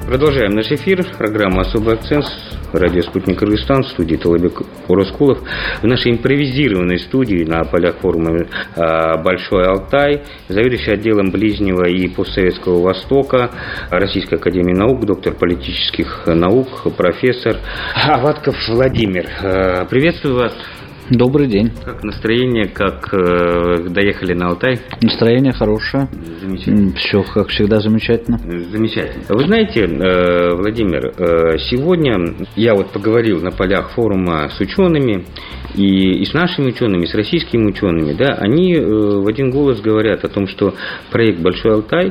Продолжаем наш эфир. Программа «Особый акцент». Радио «Спутник Кыргызстан», в студии Толобек Уроскулов. В нашей импровизированной студии на полях форума «Большой Алтай» заведующий отделом Ближнего и постсоветского Востока Российской академии наук, доктор политических наук, профессор Аватков Владимир. Приветствую вас. Добрый день. Как настроение, как доехали на Алтай? Настроение хорошее. Замечательно. Все, как всегда, замечательно. Замечательно. Вы знаете, Владимир, сегодня я поговорил на полях форума с учеными, и с нашими учеными, и с российскими учеными, да, они в один голос говорят о том, что проект «Большой Алтай»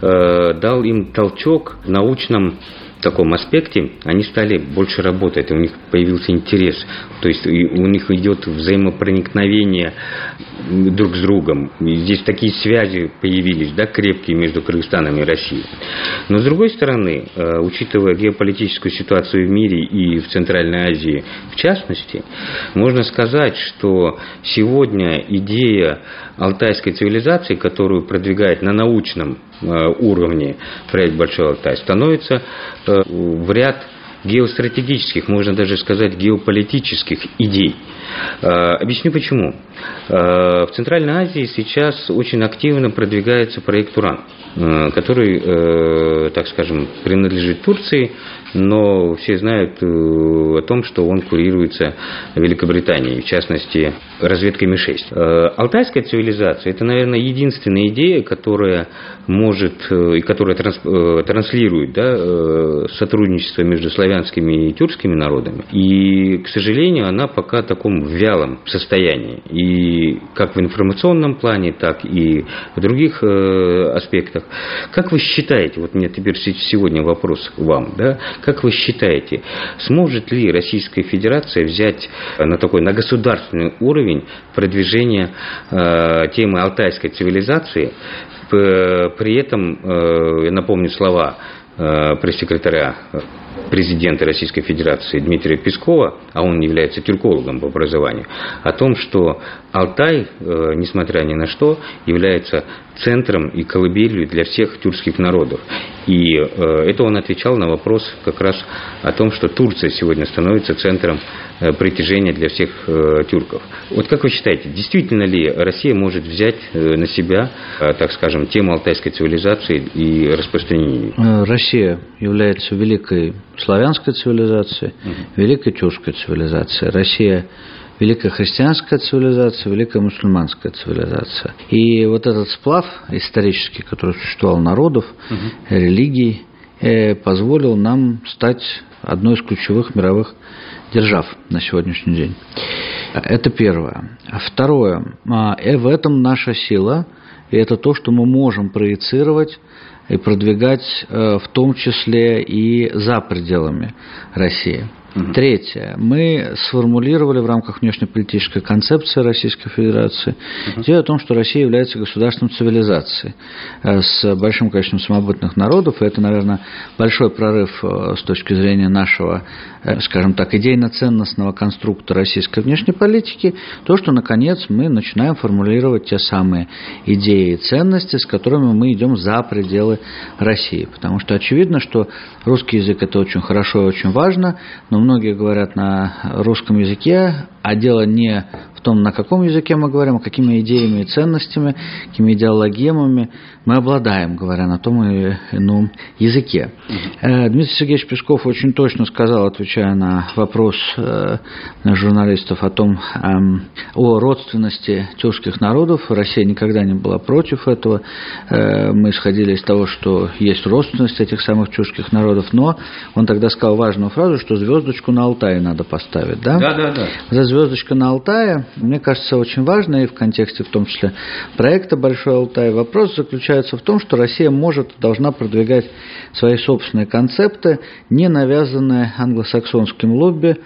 дал им толчок в научном таком аспекте, они стали больше работать, у них появился интерес, то есть у них идет взаимопроникновение друг с другом. Здесь такие связи появились, да, крепкие между Кыргызстаном и Россией. Но с другой стороны, учитывая геополитическую ситуацию в мире и в Центральной Азии в частности, можно сказать, что сегодня идея алтайской цивилизации, которую продвигает на научном уровне проект «Большой Алтай», становится в ряд геостратегических, можно даже сказать, геополитических идей. Объясню почему. В Центральной Азии сейчас очень активно продвигается проект «Уран», который, так скажем, принадлежит Турции, но все знают о том, что он курируется Великобританией, в частности, разведкой Ми-6. Алтайская цивилизация – это, наверное, единственная идея, которая может и которая транслирует, да, сотрудничество между славянскими и тюркскими народами. И, к сожалению, она пока в таком вялом состоянии. И как в информационном плане, так и в других аспектах. Как вы считаете, вот мне теперь сегодня вопрос к вам, да, как вы считаете, сможет ли Российская Федерация взять на государственный уровень продвижение темы алтайской цивилизации, при этом, я напомню слова пресс-секретаря президента Российской Федерации Дмитрия Пескова, а он является тюркологом по образованию, о том, что Алтай, несмотря ни на что, является центром и колыбелью для всех тюркских народов. И это он отвечал на вопрос как раз о том, что Турция сегодня становится центром притяжения для всех тюрков. Вот как вы считаете, действительно ли Россия может взять на себя, так скажем, тему алтайской цивилизации и распространение ее? Россия является великой славянской цивилизацией, великой тюркской цивилизацией. Россия великая христианская цивилизация, великая мусульманская цивилизация. И вот этот сплав исторический, который существовал народов, религий, позволил нам стать одной из ключевых мировых держав на сегодняшний день. Это первое. Второе. В этом наша сила, и это то, что мы можем проецировать и продвигать в том числе и за пределами России. Третье. Мы сформулировали в рамках внешнеполитической концепции Российской Федерации идею о том, что Россия является государственной цивилизацией с большим количеством самобытных народов, и это, наверное, большой прорыв с точки зрения нашего, скажем так, идейно-ценностного конструкта российской внешней политики, то, что, наконец, мы начинаем формулировать те самые идеи и ценности, с которыми мы идем за пределы России. Потому что очевидно, что русский язык – это очень хорошо и очень важно, но многие говорят на русском языке, а дело не в том, на каком языке мы говорим, а какими идеями и ценностями, какими идеологемами мы обладаем, говоря на том или ином языке. Дмитрий Сергеевич Песков очень точно сказал, отвечая на вопрос журналистов о родственности тюркских народов. Россия никогда не была против этого. Мы исходили из того, что есть родственность этих самых тюркских народов, но он тогда сказал важную фразу, что звездочку на Алтае надо поставить. Да? Да. За звездочка на Алтае, мне кажется, очень важно, и в контексте в том числе проекта «Большой Алтай». Вопрос заключается в том, что Россия может и должна продвигать свои собственные концепты, не навязанные англосаксонским лобби,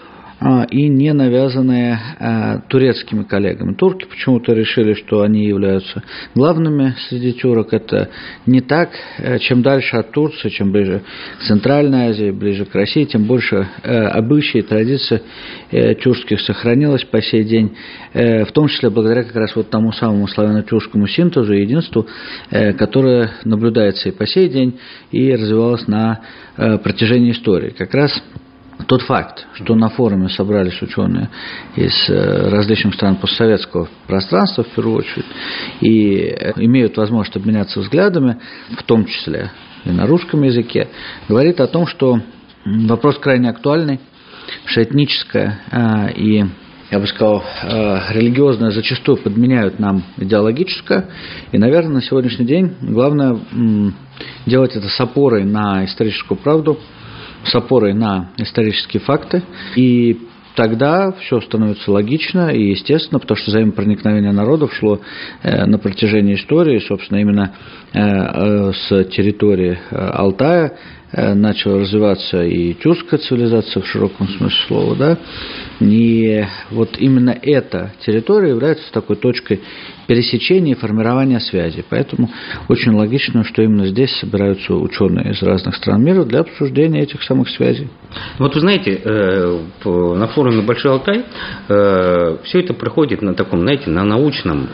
и не навязанные турецкими коллегами. Турки почему-то решили, что они являются главными среди тюрок. Это не так. Чем дальше от Турции, чем ближе к Центральной Азии, ближе к России, тем больше обычаи и традиции тюркских сохранилось по сей день, в том числе благодаря как раз вот тому самому славяно-тюркскому синтезу и единству, которое наблюдается и по сей день, и развивалось на протяжении истории. Как раз тот факт, что на форуме собрались ученые из различных стран постсоветского пространства, в первую очередь, и имеют возможность обменяться взглядами, в том числе и на русском языке, говорит о том, что вопрос крайне актуальный, что этническое и, я бы сказал, религиозное зачастую подменяют нам идеологическое, и, наверное, на сегодняшний день главное делать это с опорой на историческую правду, с опорой на исторические факты, и тогда все становится логично и естественно, потому что взаимопроникновение народов шло на протяжении истории, собственно, именно с территории Алтая начала развиваться и тюркская цивилизация в широком смысле слова, да, и вот именно эта территория является такой точкой пересечения и формирования связи. Поэтому очень логично, что именно здесь собираются ученые из разных стран мира для обсуждения этих самых связей. Вот вы знаете, на форуме «Большой Алтай» все это проходит на таком, знаете, на научном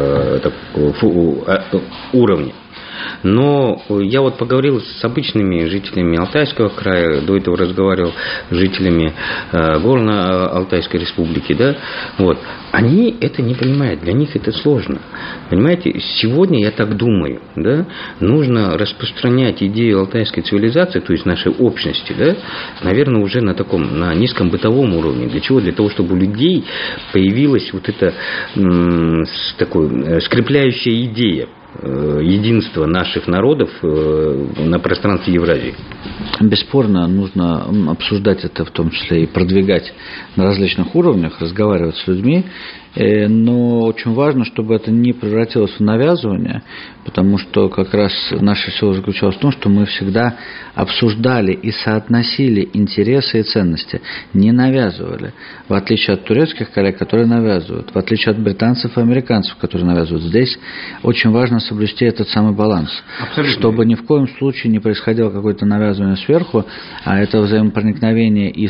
уровне. Но я вот поговорил с обычными жителями Алтайского края, до этого разговаривал с жителями Горно-Алтайской республики, да, вот. Они это не понимают, для них это сложно. Понимаете, сегодня, я так думаю, да, нужно распространять идею алтайской цивилизации, то есть нашей общности, да, наверное, уже на таком, на низком бытовом уровне. Для чего? Для того, чтобы у людей появилась вот эта такой скрепляющая идея единства наших народов на пространстве Евразии. Бесспорно, нужно обсуждать это, в том числе и продвигать на различных уровнях, разговаривать с людьми, но очень важно, чтобы это не превратилось в навязывание, потому что как раз наша сила заключалась в том, что мы всегда обсуждали и соотносили интересы и ценности, не навязывали, в отличие от турецких коллег, которые навязывают, в отличие от британцев и американцев, которые навязывают. Здесь очень важно соблюсти этот самый баланс, абсолютно, чтобы ни в коем случае не происходило какое-то навязывание сверху, а это взаимопроникновение и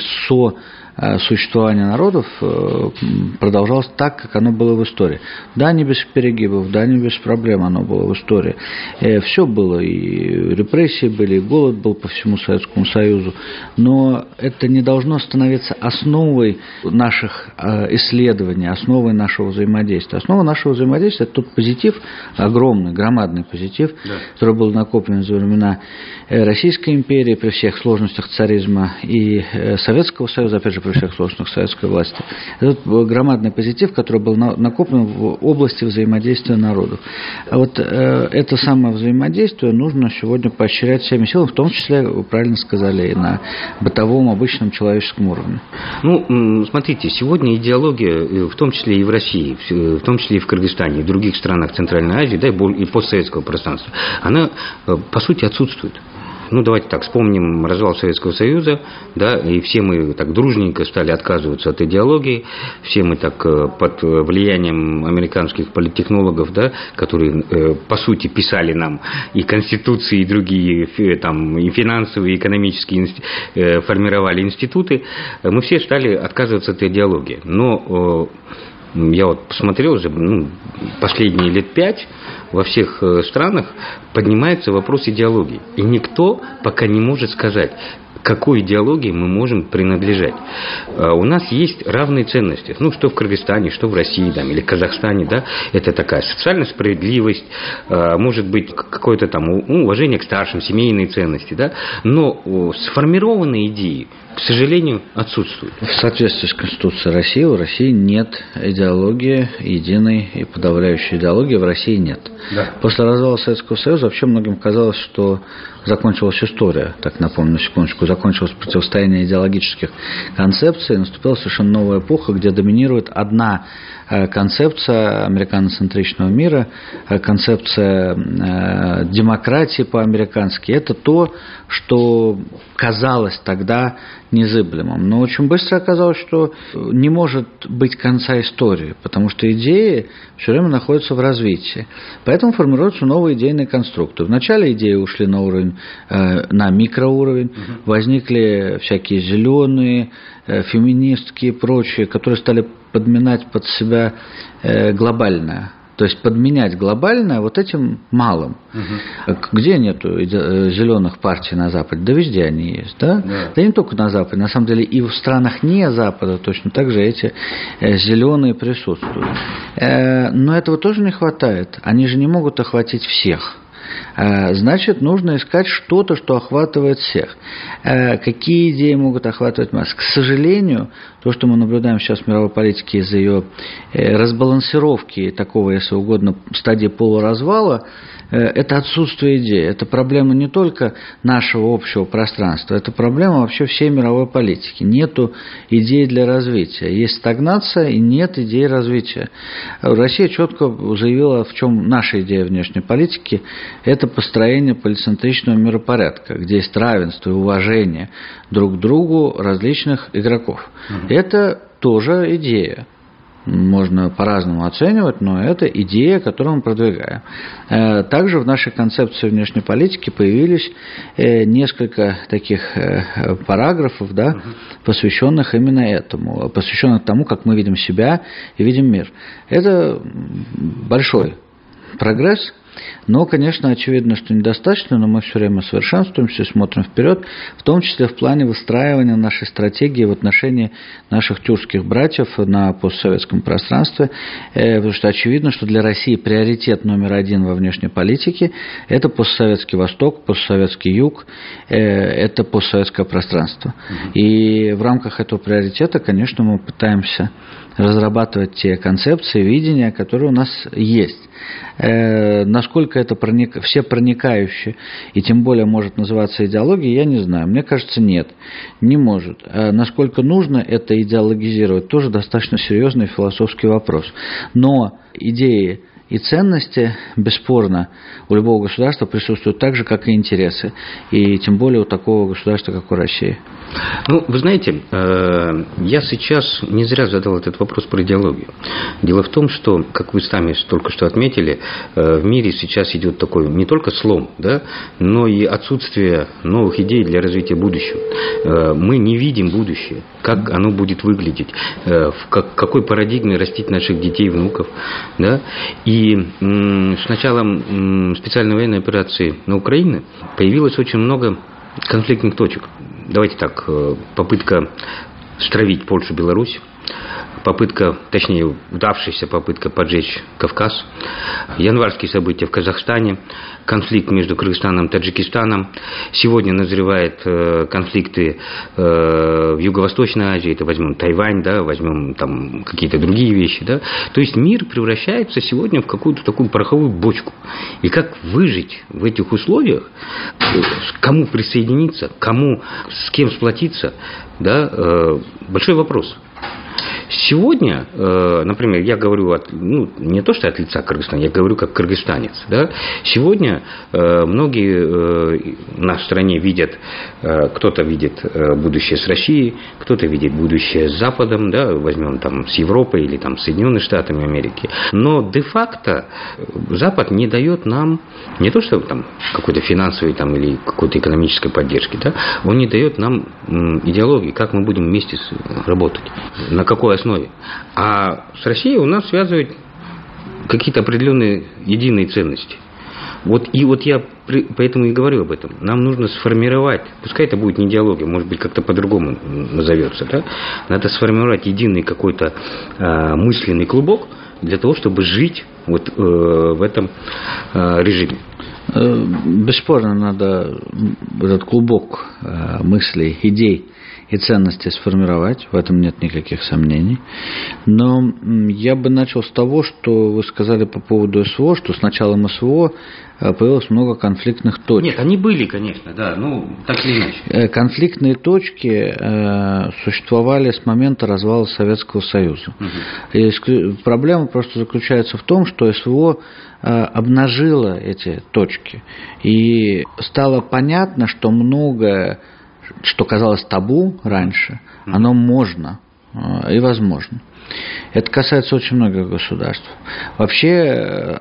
существование народов продолжалось так, как оно было в истории. Да, не без перегибов, да, не без проблем оно было в истории. Все было, и репрессии были, и голод был по всему Советскому Союзу, но это не должно становиться основой наших исследований, основой нашего взаимодействия. Основа нашего взаимодействия – это тот позитив, огромный, громадный позитив, да, который был накоплен за времена Российской империи при всех сложностях царизма и Советского Союза, опять же, при всех сложностях советской власти. Этот громадный позитив, который был накоплен в области взаимодействия народов. А вот это самое взаимодействие нужно сегодня поощрять всеми силами, в том числе, вы правильно сказали, и на бытовом, обычном человеческом уровне. Ну, смотрите, сегодня идеология, в том числе и в России, в том числе и в Кыргызстане, и в других странах Центральной Азии, да, и постсоветского пространства, она, по сути, отсутствует. Ну, давайте так, вспомним развал Советского Союза, да, и все мы так дружненько стали отказываться от идеологии, все мы так под влиянием американских политтехнологов, да, которые, по сути, писали нам и конституции, и другие, там, и финансовые, и экономические формировали институты, мы все стали отказываться от идеологии. Но я вот посмотрел уже, последние лет 5 во всех странах поднимается вопрос идеологии. И никто пока не может сказать, к какой идеологии мы можем принадлежать. У нас есть равные ценности. Ну, что в Кыргызстане, что в России, там, или Казахстане, да, это такая социальная справедливость, может быть, какое-то там уважение к старшим, семейные ценности, да, но сформированные идеи, к сожалению, отсутствуют. В соответствии с Конституцией России, у России нет идеологии, единой и подавляющей идеологии в России нет. Да. После развала Советского Союза вообще многим казалось, что закончилась история, так напомню, на секундочку, закончилось противостояние идеологических концепций, наступила совершенно новая эпоха, где доминирует одна концепция американоцентричного мира, концепция демократии по-американски. Это то, что казалось тогда незыблемым. Но очень быстро оказалось, что не может быть конца истории, потому что идеи все время находятся в развитии. Поэтому формируются новые идейные конструкты. Вначале идеи ушли на уровень, на микроуровень, возникли всякие зеленые, феминистские и прочие, которые стали подминать под себя глобальное. То есть подменять глобальное вот этим малым. Где нету зеленых партий на Западе? Да везде они есть. Да? Да не только на Западе. На самом деле и в странах не Запада точно так же эти зеленые присутствуют. Но этого тоже не хватает. Они же не могут охватить всех. Значит, нужно искать что-то, что охватывает всех. Какие идеи могут охватывать массы? К сожалению, то, что мы наблюдаем сейчас в мировой политике из-за ее разбалансировки, такого, если угодно, стадии полуразвала, это отсутствие идей. Это проблема не только нашего общего пространства, это проблема вообще всей мировой политики. Нету идей для развития. Есть стагнация и нет идей развития. Россия четко заявила, в чем наша идея внешней политики. Это построение полицентричного миропорядка, где есть равенство и уважение друг к другу различных игроков. Это тоже идея. Можно по-разному оценивать, но это идея, которую мы продвигаем. Также в нашей концепции внешней политики появились несколько таких параграфов, да, посвященных именно этому, посвященных тому, как мы видим себя и видим мир. Это большой прогресс. Но, конечно, очевидно, что недостаточно, но мы все время совершенствуемся, смотрим вперед, в том числе в плане выстраивания нашей стратегии в отношении наших тюркских братьев на постсоветском пространстве, потому что очевидно, что для России приоритет номер один во внешней политике – это постсоветский Восток, постсоветский Юг, это постсоветское пространство. И в рамках этого приоритета, конечно, мы пытаемся разрабатывать те концепции, видения, которые у нас есть. Насколько это всепроникающе и тем более может называться идеологией, я не знаю. Мне кажется, нет, не может. Насколько нужно это идеологизировать, тоже достаточно серьезный философский вопрос. Но идеи и ценности, бесспорно, у любого государства присутствуют так же, как и интересы. И тем более у такого государства, как у России. Ну, вы знаете, я сейчас не зря задал этот вопрос про идеологию. Дело в том, что, как вы сами только что отметили, в мире сейчас идет такой не только слом, да, но и отсутствие новых идей для развития будущего. Мы не видим будущее, как оно будет выглядеть, в какой парадигме растить наших детей и внуков. Да? И с началом специальной военной операции на Украине появилось очень много конфликтных точек. Давайте так, попытка стравить Польшу, Беларусь, удавшаяся попытка поджечь Кавказ, январские события в Казахстане, конфликт между Кыргызстаном и Таджикистаном. Сегодня назревают конфликты в Юго-Восточной Азии, это возьмем Тайвань, да, возьмем там какие-то другие вещи. Да. То есть мир превращается сегодня в какую-то такую пороховую бочку. И как выжить в этих условиях, кому присоединиться, с кем сплотиться, да, большой вопрос. Сегодня, например, я говорю не то, что от лица Кыргызстана, я говорю как кыргызстанец. Да? Сегодня многие в нашей стране видят, кто-то видит будущее с Россией, кто-то видит будущее с Западом, да? Возьмем там с Европой или там с Соединенными Штатами Америки. Но де-факто Запад не дает нам не то, что там какой-то финансовой там, или какой-то экономической поддержки, да? Он не дает нам идеологии, как мы будем вместе работать, на какой основе. А с Россией у нас связывают какие-то определенные единые ценности. Вот я поэтому и говорю об этом. Нам нужно сформировать, пускай это будет не идеология, может быть, как-то по-другому назовется, да? Надо сформировать единый какой-то мысленный клубок для того, чтобы жить вот в этом режиме. Бесспорно, надо этот клубок мыслей, идей и ценности сформировать, в этом нет никаких сомнений. Но я бы начал с того, что вы сказали по поводу СВО, что с началом СВО появилось много конфликтных точек. Нет, они были, конечно, да, так или иначе. Конфликтные точки существовали с момента развала Советского Союза. И проблема просто заключается в том, что СВО обнажило эти точки. И стало понятно, что многое, что казалось табу раньше, оно можно и возможно. Это касается очень многих государств. Вообще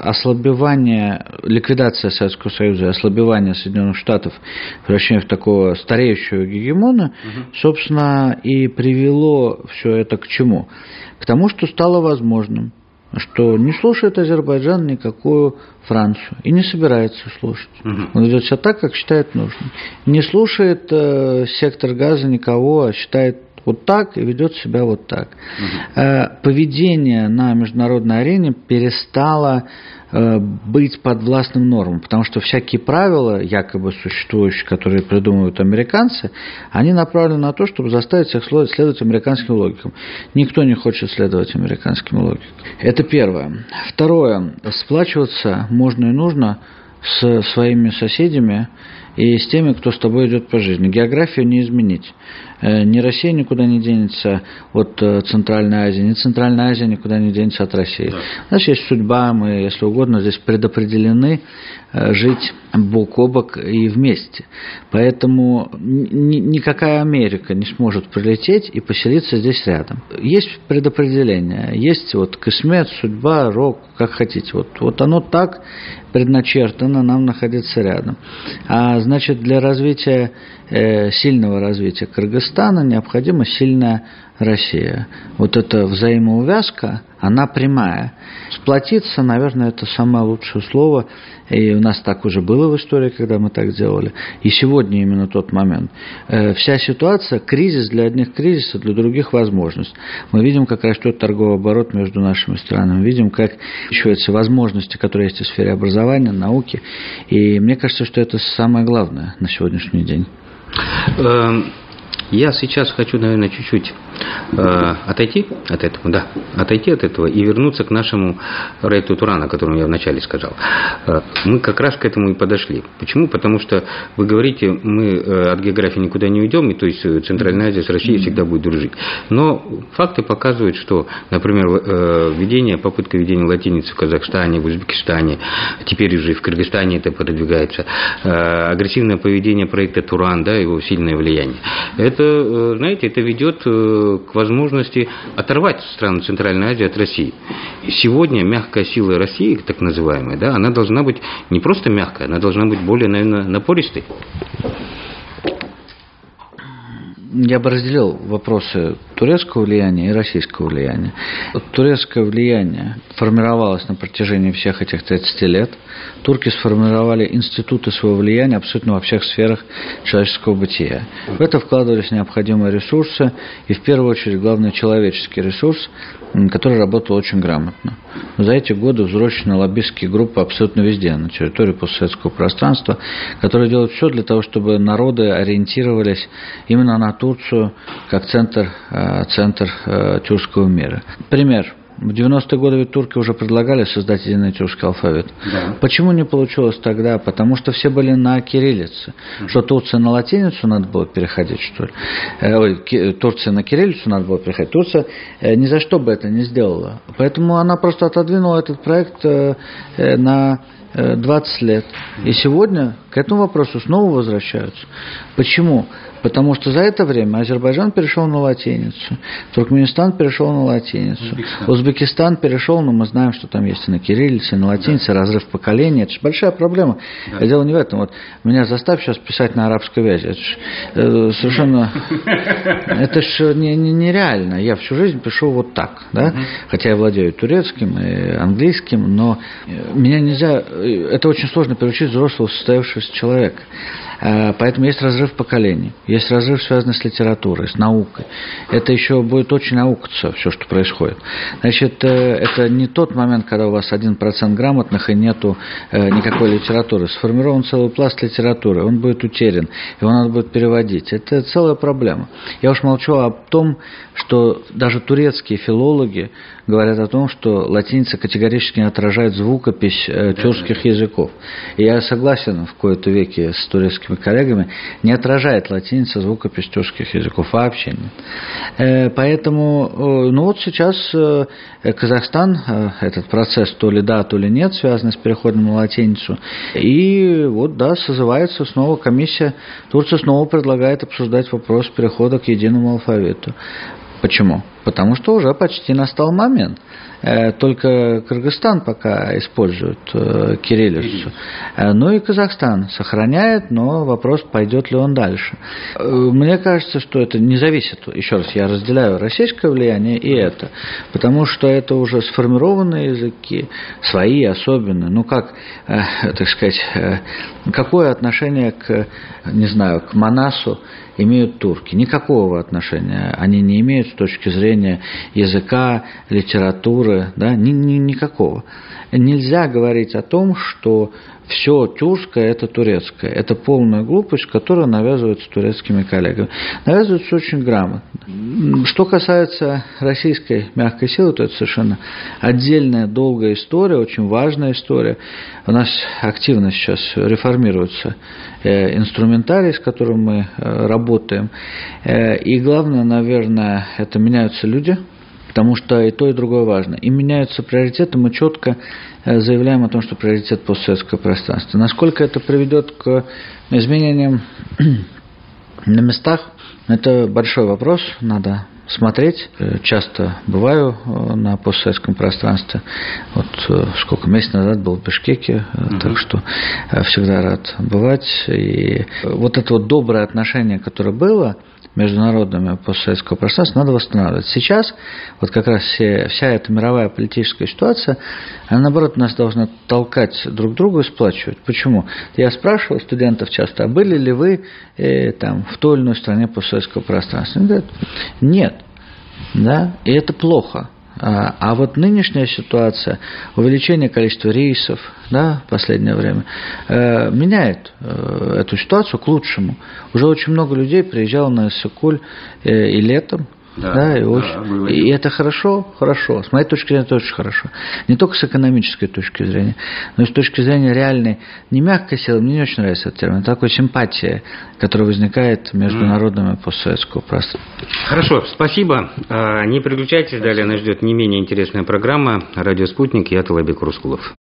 ликвидация Советского Союза и ослабевание Соединенных Штатов, превращение в такого стареющего гегемона, собственно, и привело все это к чему? К тому, что стало возможным, что не слушает Азербайджан никакую Францию и не собирается слушать. Он ведет себя так, как считает нужным. Не слушает сектор Газа никого, а считает вот так и ведет себя вот так. Поведение на международной арене перестало быть подвластным нормам, потому что всякие правила, якобы существующие, которые придумывают американцы, они направлены на то, чтобы заставить их следовать американским логикам. Никто не хочет следовать американским логикам. Это первое. Второе. Сплачиваться можно и нужно с своими соседями и с теми, кто с тобой идет по жизни. Географию не изменить. Ни Россия никуда не денется от Центральной Азии, ни Центральная Азия никуда не денется от России. Да. У нас есть судьба, мы, если угодно, здесь предопределены жить бок о бок и вместе. Поэтому никакая Америка не сможет прилететь и поселиться здесь рядом. Есть предопределение, есть кисмет, судьба, рок, как хотите. Вот оно так предначертано нам находиться рядом. А значит, для развития, сильного развития Кыргызстана необходима сильная Россия. Вот эта взаимоувязка, она прямая. Сплотиться, наверное, это самое лучшее слово. И у нас так уже было в истории, когда мы так делали. И сегодня именно тот момент. Вся ситуация, кризис для одних кризис, для других возможность. Мы видим, как растет торговый оборот между нашими странами. Видим, как увеличиваются возможности, которые есть в сфере образования, науки. И мне кажется, что это самое главное на сегодняшний день. Я сейчас хочу, наверное, чуть-чуть отойти от этого и вернуться к нашему Рейту Туран, о котором я вначале сказал. Мы как раз к этому и подошли. Почему? Потому что вы говорите, мы от географии никуда не уйдем, и то есть Центральная Азия с Россией всегда будет дружить. Но факты показывают, что, например, попытка введения латиницы в Казахстане, в Узбекистане, теперь уже в Кыргызстане это продвигается, агрессивное поведение проекта Туран, его сильное влияние. Это, знаете, это ведет к возможности оторвать страны Центральной Азии от России. Сегодня мягкая сила России, так называемая, она должна быть не просто мягкая, она должна быть более, наверное, напористой. Я бы разделил вопросы турецкого влияния и российского влияния. Турецкое влияние формировалось на протяжении всех этих 30 лет. Турки сформировали институты своего влияния абсолютно во всех сферах человеческого бытия. В это вкладывались необходимые ресурсы, и в первую очередь, главный человеческий ресурс, который работал очень грамотно. За эти годы взрослены лоббистские группы абсолютно везде, на территории постсоветского пространства, которые делают все для того, чтобы народы ориентировались именно на Турцию как центр тюркского мира. Пример. В 90-е годы ведь турки уже предлагали создать единый тюркский алфавит. Да. Почему не получилось тогда? Потому что все были на кириллице. Что Турция на латиницу надо было переходить, что ли? Турция на кириллицу надо было переходить. Турция ни за что бы это не сделала. Поэтому она просто отодвинула этот проект на 20 лет. И сегодня к этому вопросу снова возвращаются. Почему? Потому что за это время Азербайджан перешел на латиницу, Туркменистан перешел на латиницу, Узбекистан перешел, но мы знаем, что там есть и на кириллице, и на латинице, разрыв поколений. Это же большая проблема. Да. Дело не в этом. Меня заставь сейчас писать на арабской вязи. Это же совершенно... Это же нереально. Я всю жизнь пишу вот так, да? Хотя я владею турецким и английским, но меня нельзя... Это очень сложно приучить взрослого состоявшегося человека. Поэтому есть разрыв поколений, есть разрыв, связанный с литературой, с наукой. Это еще будет очень аукаться, все, что происходит. Значит, это не тот момент, когда у вас 1% грамотных и нету никакой литературы. Сформирован целый пласт литературы, он будет утерян, его надо будет переводить. Это целая проблема. Я уж молчу о том, что даже турецкие филологи говорят о том, что латиница категорически не отражает звукопись тюркских языков. И я согласен в кои-то веке с турецкими коллегами, не отражает латиница звукопись тюркских языков вообще нет. Поэтому, ну вот сейчас Казахстан, этот процесс то ли да, то ли нет, связанный с переходом на латиницу. И вот да, созывается снова комиссия. Турция снова предлагает обсуждать вопрос перехода к единому алфавиту. Почему? Потому что уже почти настал момент. Только Кыргызстан пока использует кириллицу. Ну и Казахстан сохраняет, но вопрос, пойдет ли он дальше. Мне кажется, что это не зависит. Еще раз, я разделяю российское влияние и это. Потому что это уже сформированные языки, свои особенные. Ну как, так сказать, какое отношение к, не знаю, к Манасу имеют турки? Никакого отношения они не имеют с точки зрения языка, литературы, да, никакого. Нельзя говорить о том, что все тюркское – это турецкое. Это полная глупость, которая навязывается турецкими коллегами. Навязывается очень грамотно. Что касается российской мягкой силы, то это совершенно отдельная долгая история, очень важная история. У нас активно сейчас реформируется инструментарий, с которым мы работаем. И главное, наверное, это меняются люди, потому что и то, и другое важно. И меняются приоритеты, мы четко заявляем о том, что приоритет постсоветского пространства. Насколько это приведет к изменениям на местах, это большой вопрос, надо смотреть. Часто бываю на постсоветском пространстве. Вот сколько месяцев назад был в Бишкеке, так что всегда рад бывать. И вот это вот доброе отношение, которое было между народами постсоветского пространства, надо восстанавливать. Сейчас вот как раз вся эта мировая политическая ситуация, она, наоборот, нас должна толкать друг друга и сплачивать. Почему? Я спрашивал студентов часто, а были ли вы там, в той или иной стране постсоветского пространства? Они говорят, нет. Да? И это плохо. А вот нынешняя ситуация, увеличение количества рейсов, да, в последнее время, меняет эту ситуацию к лучшему. Уже очень много людей приезжало на Иссык-Куль и летом. Да, и это хорошо, хорошо. С моей точки зрения, это очень хорошо. Не только с экономической точки зрения, но и с точки зрения реальной, не мягкой силы, мне не очень нравится этот термин, такой симпатия, которая возникает между народами постсоветского пространства. Хорошо, спасибо. Не переключайтесь, далее нас ждет не менее интересная программа «Радио Спутник». Я Талабек Рускулов.